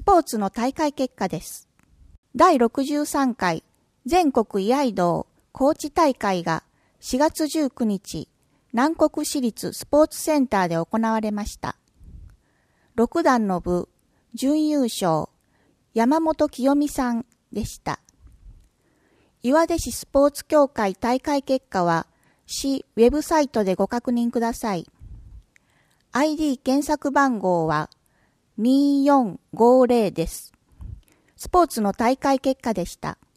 ポーツの大会結果です。第63回全国居合道高知大会が4月19日、南国市立スポーツセンターで行われました。6段の部、準優勝、山本清美さんでした。岩出市スポーツ協会大会結果は、市ウェブサイトでご確認ください。ID 検索番号は2450です。スポーツの大会結果でした。